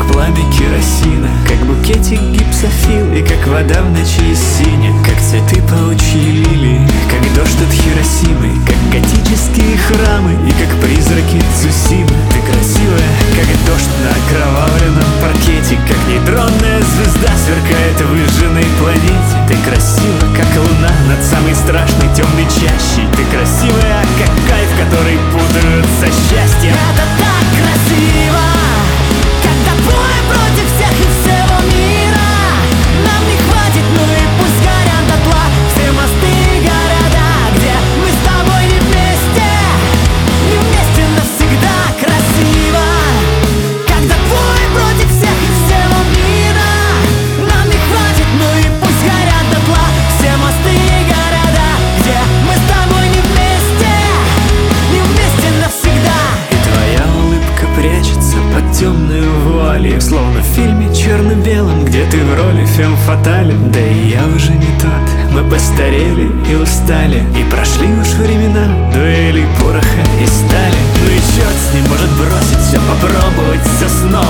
как пламя керосина, как букетик гипсофил и как вода в ночи синя, как цветы паучьи лилии, как дождь от Хиросимы, как готические храмы и как призраки Цусимы. Ты красивая, как дождь на окровавленном паркете, как нейтронная звезда сверкает в выжженной планете. Ты красива, как луна над самой страшной темной чащей. Ты красивая, как кайф, который путают со счастьем. Это так красиво, когда двое против всех и всего мира. Нам не хватит, ну и пусть горят дотла все мосты и города, где мы с тобой не вместе, не вместе навсегда. Красиво, когда двое против всех и всего мира. Нам не хватит, ну и пусть горят дотла все мосты и города, где мы с тобой не вместе, не вместе навсегда. И твоя улыбка прячется под темную вуалью, словно в фильме черно-белом, где ты в роли фем фатален. Да и я уже не тот, мы постарели и устали, и прошли уж времена дуэлей пороха и стали. Ну и черт с ним, может бросить все, попробовать все снова.